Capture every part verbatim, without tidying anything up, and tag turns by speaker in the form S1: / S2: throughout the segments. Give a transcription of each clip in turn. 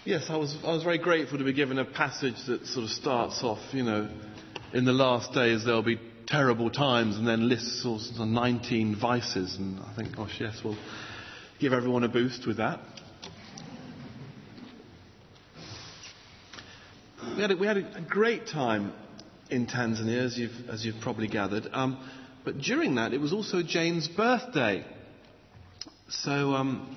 S1: Yes, I was I was very grateful to be given a passage that sort of starts off, you know, in the last days there'll be terrible times, and then lists all sorts of nineteen vices, and I think, gosh, yes, we'll give everyone a boost with that. We had a, we had a great time in Tanzania, as you've as you've probably gathered. Um, but during that, it was also Jane's birthday, so. Um,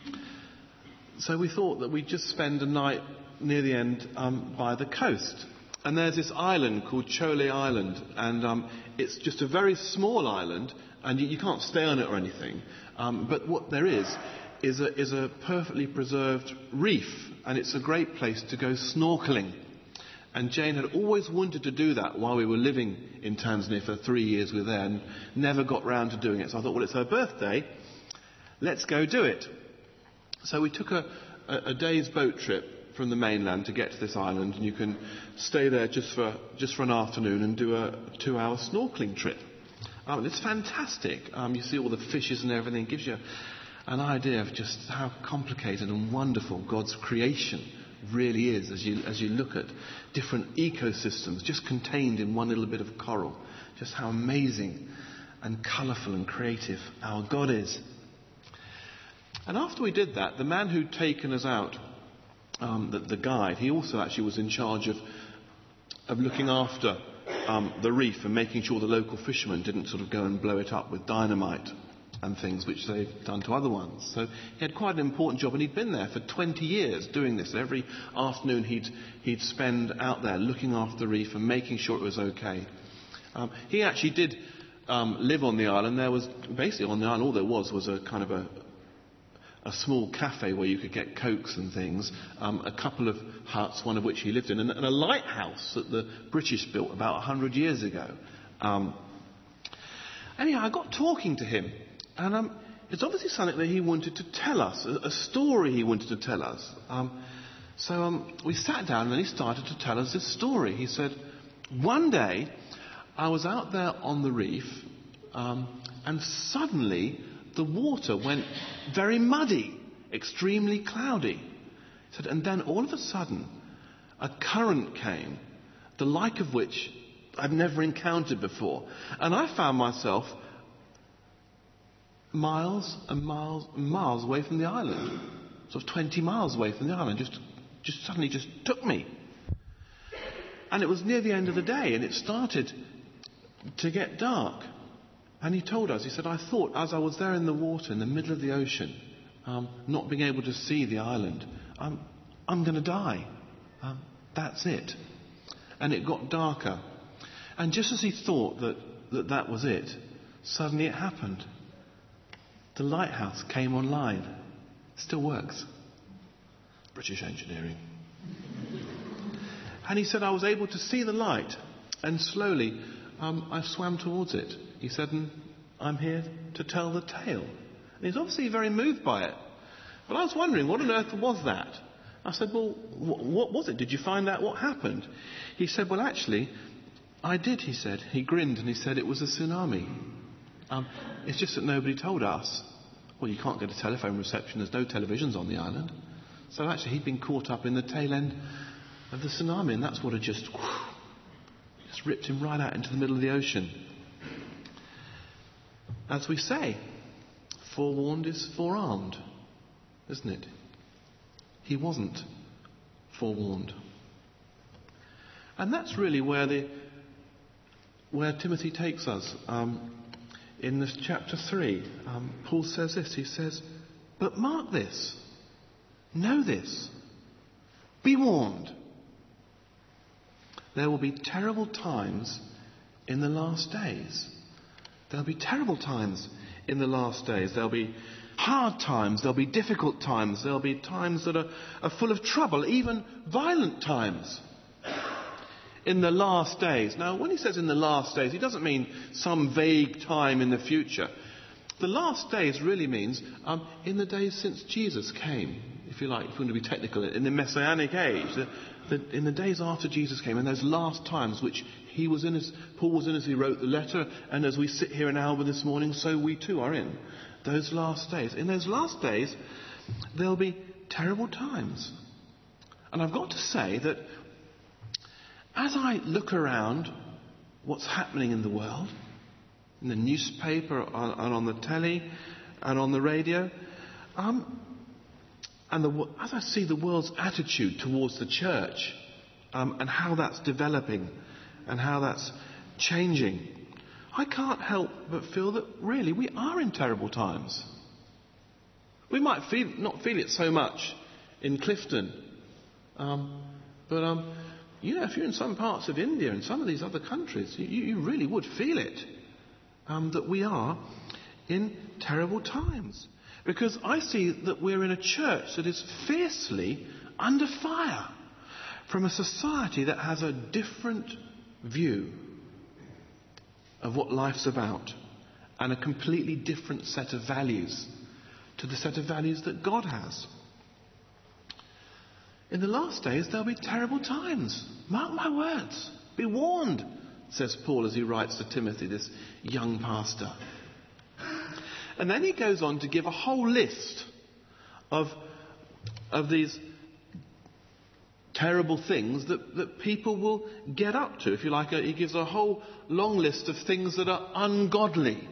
S1: So we thought that we'd just spend a night near the end um, by the coast. And there's this island called Chole Island. And um, it's just a very small island. And you, you can't stay on it or anything. Um, but what there is, is a, is a perfectly preserved reef. And it's a great place to go snorkeling. And Jane had always wanted to do that while we were living in Tanzania for three years we were there. And never got round to doing it. So I thought, well, it's her birthday. Let's go do it. So we took a, a, a day's boat trip from the mainland to get to this island, and you can stay there just for just for an afternoon and do a two-hour snorkeling trip. Um, it's fantastic. Um, you see all the fishes and everything. It gives you an idea of just how complicated and wonderful God's creation really is as you as you look at different ecosystems just contained in one little bit of coral. Just how amazing and colourful and creative our God is. And after we did that, the man who'd taken us out, um, the, the guide, he also actually was in charge of, of looking after um, the reef and making sure the local fishermen didn't sort of go and blow it up with dynamite and things, which they've done to other ones. So he had quite an important job, and he'd been there for twenty years doing this. Every afternoon he'd, he'd spend out there looking after the reef and making sure it was okay. Um, he actually did um, live on the island. There was, basically on the island, all there was was a kind of a a small cafe where you could get cokes and things, um, a couple of huts, one of which he lived in, and, and a lighthouse that the British built about one hundred years ago. Um, anyhow, I got talking to him, and um, it's obviously something that he wanted to tell us, a, a story he wanted to tell us. Um, so um, we sat down, and then he started to tell us this story. He said, one day, I was out there on the reef, um, and suddenly the water went very muddy, extremely cloudy. He said, and then all of a sudden, a current came, the like of which I've never encountered before. And I found myself miles and miles and miles away from the island. Sort of twenty miles away from the island. Just, just suddenly just took me. And it was near the end of the day, and it started to get dark. And he told us, he said, I thought as I was there in the water, in the middle of the ocean, um, not being able to see the island, um, I'm going to die. Um, that's it. And it got darker. And just as he thought that, that that was it, suddenly it happened. The lighthouse came online. Still works. British engineering. And he said, I was able to see the light. And slowly, um, I swam towards it. He said, and I'm here to tell the tale. And he's obviously very moved by it. But I was wondering, what on earth was that? I said, well, wh- what was it? Did you find out what happened? He said, well, actually, I did, he said. He grinned and he said it was a tsunami. Um, it's just that nobody told us. Well, you can't get a telephone reception. There's no televisions on the island. So actually, he'd been caught up in the tail end of the tsunami, and that's what had just, whew, just ripped him right out into the middle of the ocean. As we say, forewarned is forearmed, isn't it? He wasn't forewarned. And that's really where the where Timothy takes us. Um, in this chapter three, um, Paul says this. He says, but mark this, know this, be warned. There will be terrible times in the last days. There'll be terrible times in the last days. There'll be hard times. There'll be difficult times. There'll be times that are, are full of trouble, even violent times in the last days. Now, when he says in the last days, he doesn't mean some vague time in the future. The last days really means um, in the days since Jesus came, if you like, if you want to be technical, in the Messianic age, the, the, in the days after Jesus came, in those last times which he was in as Paul was in as he wrote the letter, and as we sit here in Alba this morning, so we too are in those last days. In those last days, there'll be terrible times. And I've got to say that as I look around what's happening in the world, in the newspaper and on the telly and on the radio, um, and the, as I see the world's attitude towards the church, um, and how that's developing and how that's changing, I can't help but feel that really we are in terrible times. We might feel, not feel it so much in Clifton, um, but um, you know, if you're in some parts of India and some of these other countries, you, you really would feel it, um, that we are in terrible times. Because I see that we're in a church that is fiercely under fire from a society that has a different view of what life's about and a completely different set of values to the set of values that God has. In the last days, there'll be terrible times. Mark my words. Be warned, says Paul as he writes to Timothy, this young pastor. And then he goes on to give a whole list of, of these terrible things that, that people will get up to. If you like, he gives a whole long list of things that are ungodly.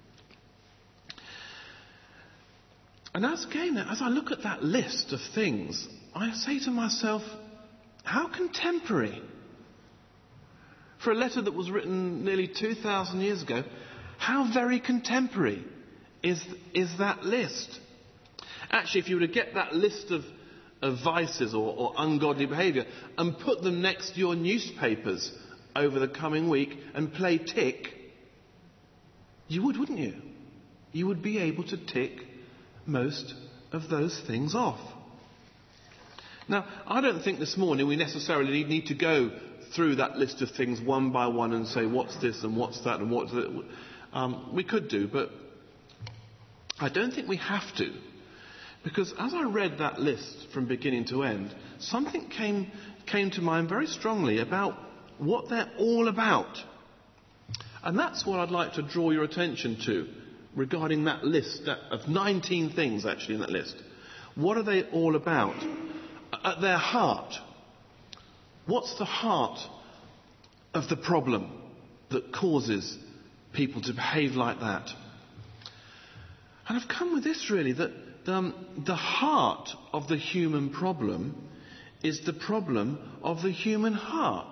S1: And as again, as I look at that list of things, I say to myself, how contemporary. For a letter that was written nearly two thousand years ago, how very contemporary is, is that list? Actually, if you were to get that list of, of vices or, or ungodly behaviour and put them next to your newspapers over the coming week and play tick, you would, wouldn't you? You would be able to tick most of those things off. Now, I don't think this morning we necessarily need to go through that list of things one by one and say what's this and what's that and what's that. Um, we could do, but I don't think we have to. Because as I read that list from beginning to end, something came, came to mind very strongly about what they're all about. And that's what I'd like to draw your attention to regarding that list that, of nineteen things actually in that list. What are they all about? At their heart, what's the heart of the problem that causes people to behave like that? And I've come with this really, that um, the heart of the human problem is the problem of the human heart.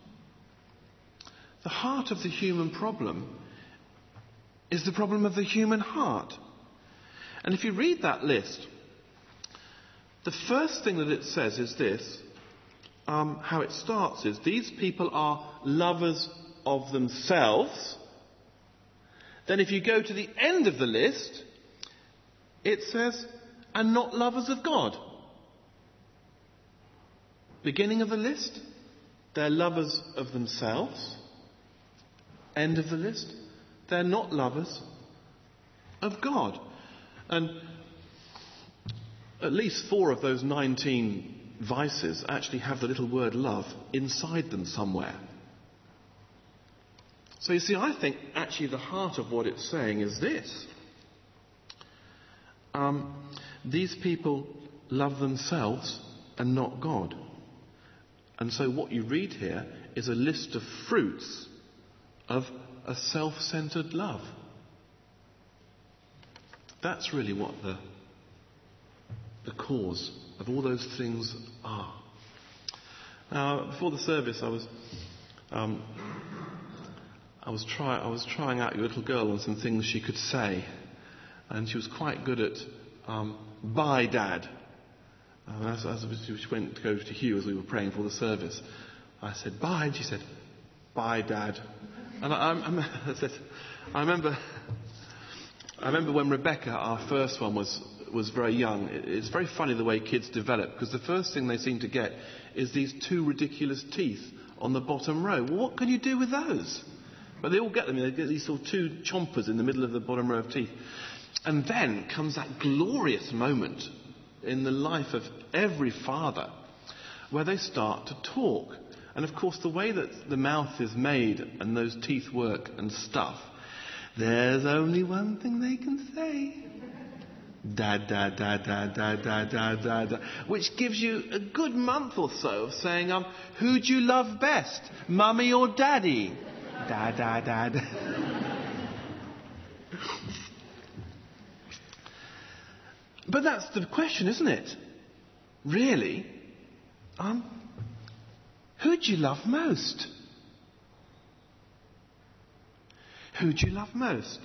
S1: The heart of the human problem is the problem of the human heart. And if you read that list, the first thing that it says is this, um, how it starts is, these people are lovers of themselves. Then if you go to the end of the list, it says, and not lovers of God. Beginning of the list, they're lovers of themselves. End of the list, they're not lovers of God. And at least four of those nineteen vices actually have the little word love inside them somewhere. So you see, I think actually the heart of what it's saying is this. Um, these people love themselves and not God. And so what you read here is a list of fruits of a self-centered love. That's really what the the cause of all those things are. Now, before the service, I was um, I was try I was trying out your little girl on some things she could say, and she was quite good at um, "Bye, Dad." Uh, as, as she went to go to Hugh as we were praying for the service, I said "Bye," and she said "Bye, Dad." And I, I, I said, I remember, I remember when Rebecca, our first one, was was very young. It, it's very funny the way kids develop, because the first thing they seem to get is these two ridiculous teeth on the bottom row. Well, what can you do with those? But they all get them. They get these sort of two chompers in the middle of the bottom row of teeth. And then comes that glorious moment in the life of every father where they start to talk. And of course, the way that the mouth is made and those teeth work and stuff, there's only one thing they can say. Dad, dad, dad, dad, dad, dad, dad, dad, dad, which gives you a good month or so of saying, um, who do you love best, mummy or daddy? Dad, dad, dad. But that's the question, isn't it? Really? Um, who do you love most? Who do you love most?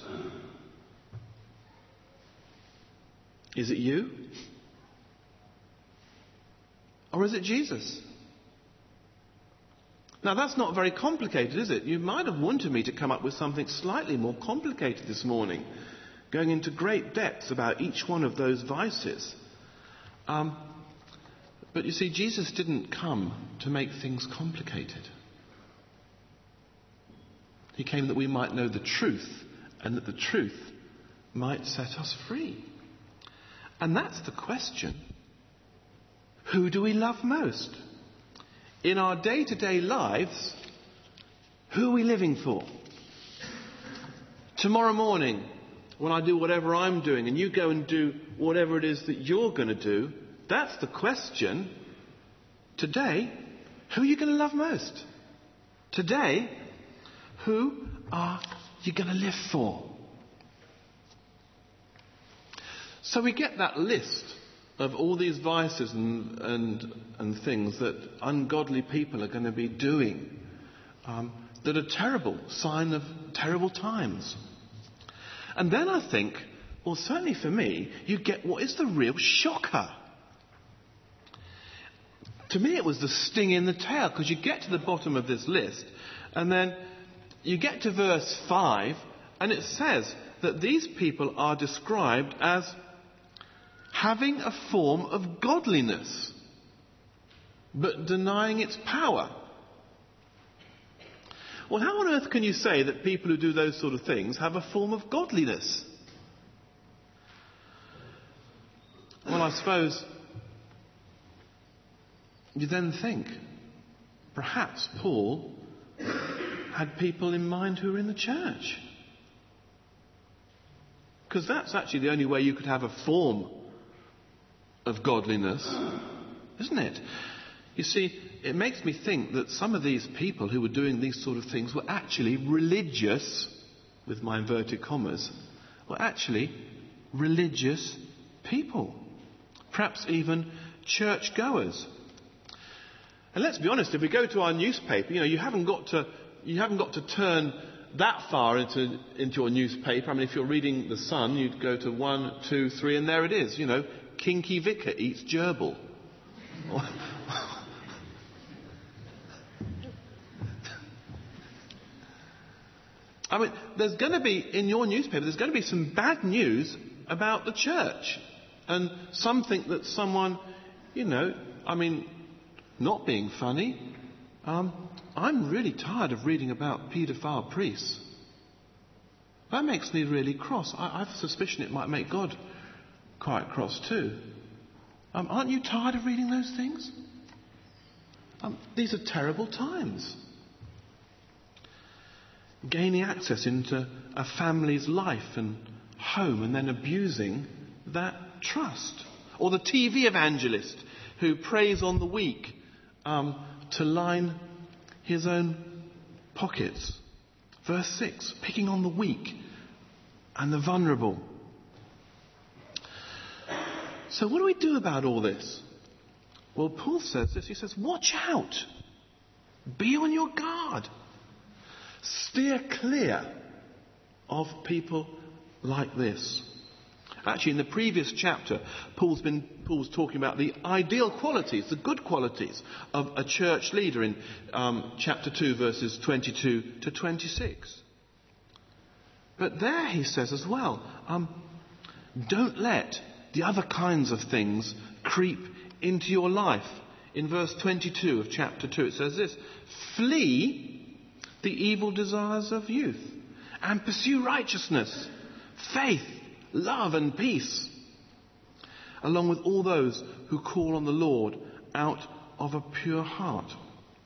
S1: Is it you? Or is it Jesus? Now that's not very complicated, is it? You might have wanted me to come up with something slightly more complicated this morning, going into great depths about each one of those vices. Um, but you see, Jesus didn't come to make things complicated. He came that we might know the truth, and that the truth might set us free. And that's the question. Who do we love most? In our day-to-day lives, who are we living for? Tomorrow morning, when I do whatever I'm doing and you go and do whatever it is that you're going to do, that's the question. Today, who are you going to love most? Today, who are you going to live for? So we get that list of all these vices and, and, and things that ungodly people are going to be doing um, that are terrible, sign of terrible times. And then I think, well, certainly for me, you get what is the real shocker. To me, it was the sting in the tail, because you get to the bottom of this list, and then you get to verse five, and it says that these people are described as having a form of godliness, but denying its power. Well, how on earth can you say that people who do those sort of things have a form of godliness? Well, I suppose you then think, perhaps Paul had people in mind who were in the church. Because that's actually the only way you could have a form of godliness, isn't it? You see, it makes me think that some of these people who were doing these sort of things were actually religious, with my inverted commas, were actually religious people. Perhaps even churchgoers. And let's be honest, if we go to our newspaper, you know, you haven't got to, you haven't got to turn that far into, into your newspaper. I mean, if you're reading The Sun, you'd go to one, two, three, and there it is, you know, Kinky Vicar eats gerbil. I mean, there's going to be, in your newspaper, there's going to be some bad news about the church. And something that someone, you know, I mean, not being funny, um, I'm really tired of reading about paedophile priests. That makes me really cross. I, I have a suspicion it might make God quite cross too. Um, aren't you tired of reading those things? Um, these are terrible times. Gaining access into a family's life and home and then abusing that trust. Or the T V evangelist who preys on the weak um, to line his own pockets. Verse six, picking on the weak and the vulnerable. So what do we do about all this? Well, Paul says this. He says, watch out. Be on your guard. Steer clear of people like this. Actually, in the previous chapter, Paul's been Paul's talking about the ideal qualities, the good qualities of a church leader in um, chapter two, verses twenty-two to twenty-six. But there he says as well, um, don't let the other kinds of things creep into your life. In verse twenty-two of chapter two, it says this: flee the evil desires of youth and pursue righteousness, faith, love and peace, along with all those who call on the Lord out of a pure heart.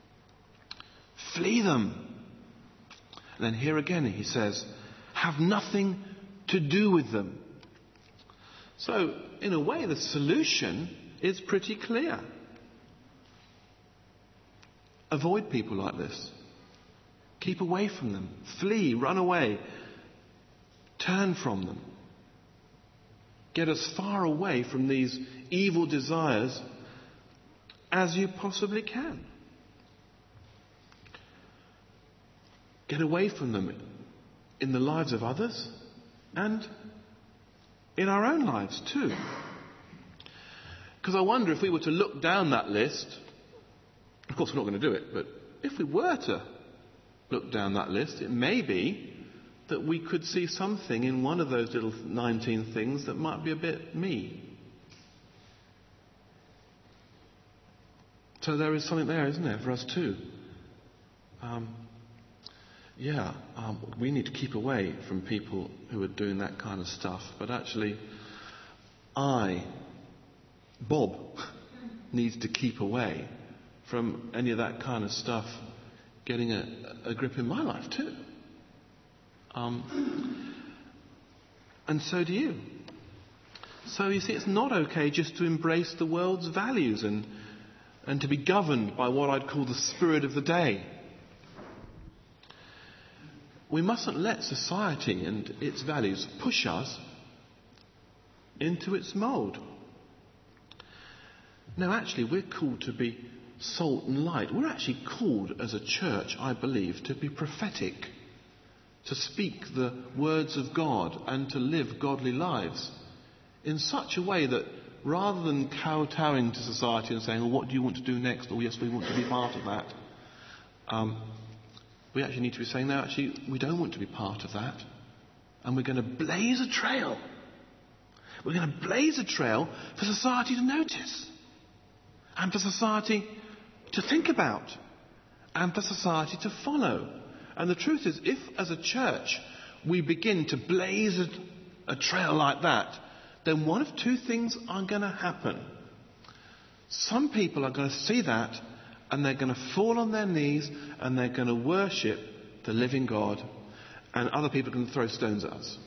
S1: Flee them. And then here again he says, have nothing to do with them. So, in a way, the solution is pretty clear. Avoid people like this. Keep away from them. Flee, run away. Turn from them. Get as far away from these evil desires as you possibly can. Get away from them in the lives of others and in our own lives too. Because I wonder if we were to look down that list, of course we're not going to do it, but if we were to look down that list, it may be that we could see something in one of those little nineteen things that might be a bit me. So there is something there, isn't there, for us too? Um, yeah, um, we need to keep away from people who are doing that kind of stuff. But actually, I, Bob, needs to keep away from any of that kind of stuff getting a, a grip in my life too. Um, and so do you. So you see, it's not okay just to embrace the world's values and and to be governed by what I'd call the spirit of the day. We mustn't let society and its values push us into its mould. No, actually, we're called to be salt and light. We're actually called as a church, I believe, to be prophetic, to speak the words of God and to live godly lives in such a way that rather than kowtowing to society and saying, well, what do you want to do next? Or, yes, we want to be part of that. Um, we actually need to be saying, no, actually, we don't want to be part of that. And we're going to blaze a trail. We're going to blaze a trail for society to notice. And for society to think about. And for society to follow. And the truth is, if as a church we begin to blaze a, a trail like that, then one of two things are going to happen. Some people are going to see that and they're going to fall on their knees and they're going to worship the living God, and other people are going to throw stones at us.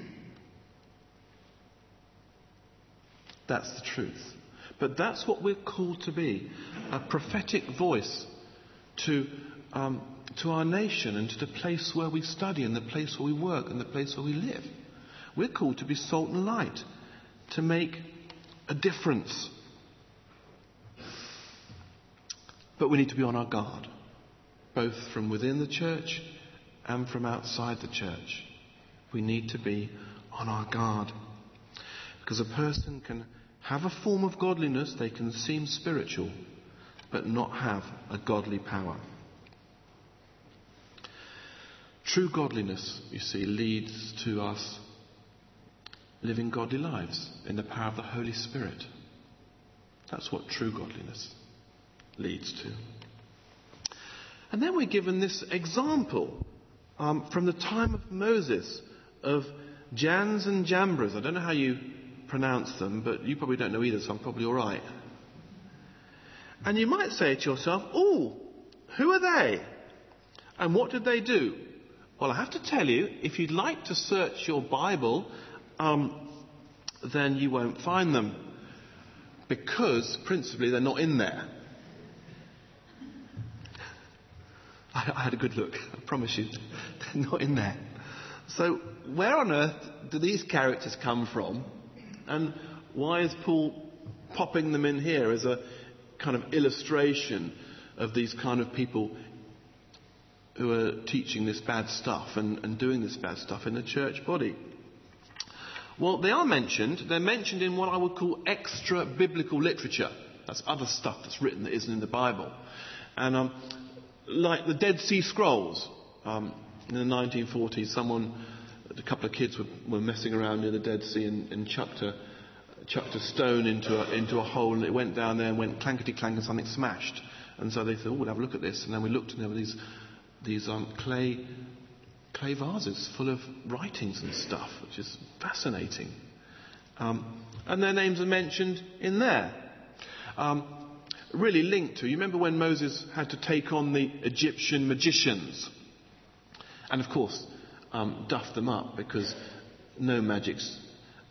S1: That's the truth. But that's what we're called to be, a prophetic voice to um, to our nation and to the place where we study and the place where we work and the place where we live. We're called to be salt and light, to make a difference. But we need to be on our guard, both from within the church and from outside the church. We need to be on our guard. Because a person can have a form of godliness, they can seem spiritual, but not have a godly power. True godliness, you see, leads to us living godly lives in the power of the Holy Spirit. That's what true godliness leads to. And then we're given this example um, from the time of Moses of Jannes and Jambres. I don't know how you pronounce them, but you probably don't know either, so I'm probably all right. And you might say to yourself, oh, who are they? And what did they do? Well, I have to tell you, if you'd like to search your Bible, um, then you won't find them. Because, principally, they're not in there. I, I had a good look, I promise you. They're not in there. So, where on earth do these characters come from? And why is Paul popping them in here as a kind of illustration of these kind of people who are teaching this bad stuff and, and doing this bad stuff in the church body? Well, they are mentioned. They're mentioned in what I would call extra biblical literature. That's other stuff that's written that isn't in the Bible. And um, like the Dead Sea Scrolls, um, in the nineteen forties, someone, a couple of kids were, were messing around near the Dead Sea and, and chucked a chucked a stone into a, into a hole, and it went down there and went clankety clank and something smashed. And so they thought, oh, we'll have a look at this. And then we looked and there were these these um, clay clay vases full of writings and stuff, which is fascinating. Um, and their names are mentioned in there. Um, really linked to, you remember when Moses had to take on the Egyptian magicians? And of course, um, duff them up, because no magic's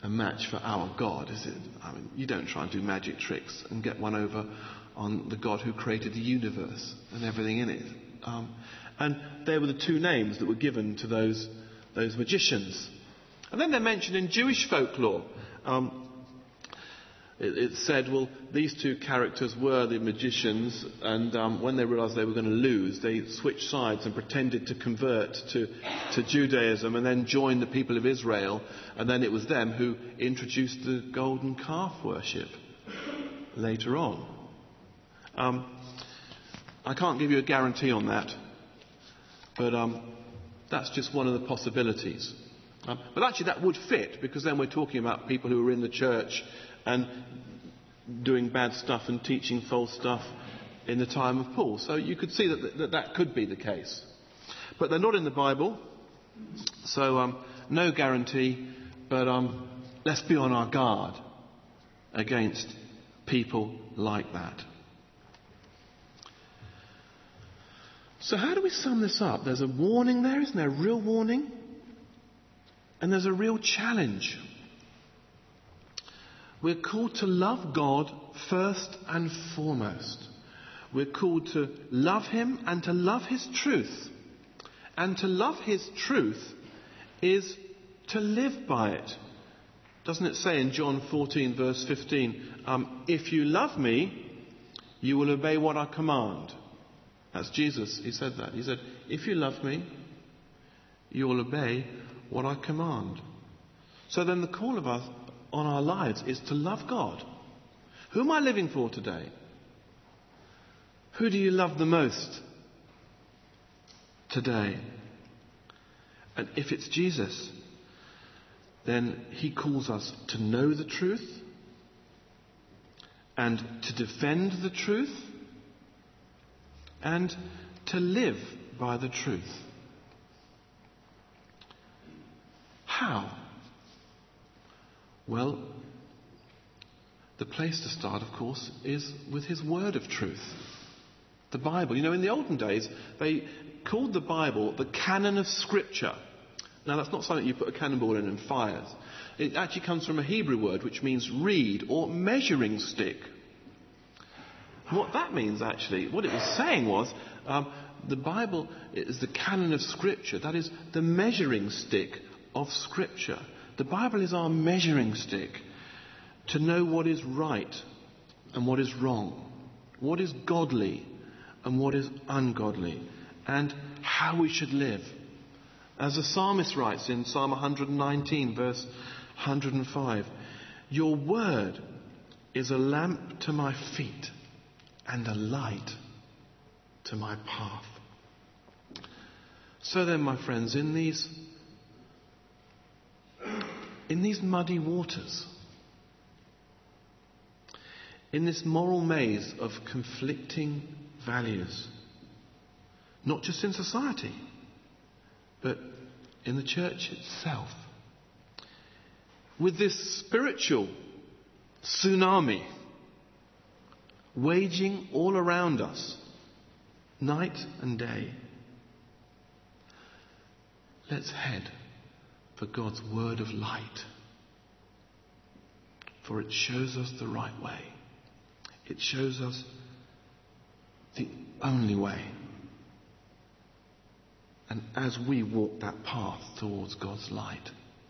S1: a match for our God, is it? I mean, you don't try and do magic tricks and get one over on the God who created the universe and everything in it. Um, and they were the two names that were given to those those magicians. And then they're mentioned in Jewish folklore. Um, it, it said, well, these two characters were the magicians, and um, when they realised they were going to lose, they switched sides and pretended to convert to, to Judaism and then join the people of Israel. And then it was them who introduced the golden calf worship later on. Um, I can't give you a guarantee on that, but um, that's just one of the possibilities. Um, but actually that would fit, because then we're talking about people who were in the church and doing bad stuff and teaching false stuff in the time of Paul. So you could see that that, that could be the case. But they're not in the Bible, so um, no guarantee, but um, let's be on our guard against people like that. So how do we sum this up? There's a warning there, isn't there? A real warning. And there's a real challenge. We're called to love God first and foremost. We're called to love Him and to love His truth. And to love His truth is to live by it. Doesn't it say in John fourteen verse fifteen, um, if you love me, you will obey what I command. That's Jesus. He said that. He said, if you love me, you will obey what I command. So then the call of us on our lives is to love God. Who am I living for today? Who do you love the most today? And if it's Jesus, then He calls us to know the truth and to defend the truth and to live by the truth. How? Well, the place to start, of course, is with His word of truth. The Bible. You know, in the olden days, they called the Bible the canon of Scripture. Now, that's not something you put a cannonball in and fires. It actually comes from a Hebrew word which means reed or measuring stick. What that means, actually, what it was saying was, um, the Bible is the canon of Scripture. That is the measuring stick of Scripture. The Bible is our measuring stick to know what is right and what is wrong, what is godly and what is ungodly, and how we should live. As the psalmist writes in Psalm one nineteen, verse one hundred five, your word is a lamp to my feet and a light to my path. So then, my friends, in these in these muddy waters, in this moral maze of conflicting values, not just in society, but in the church itself, with this spiritual tsunami waging all around us, night and day, let's head for God's word of light. For it shows us the right way. It shows us the only way. And as we walk that path towards God's light,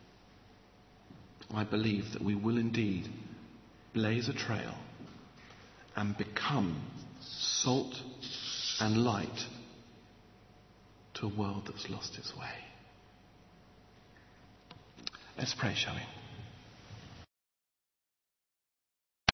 S1: I believe that we will indeed blaze a trail and become salt and light to a world that's lost its way. Let's pray, shall we?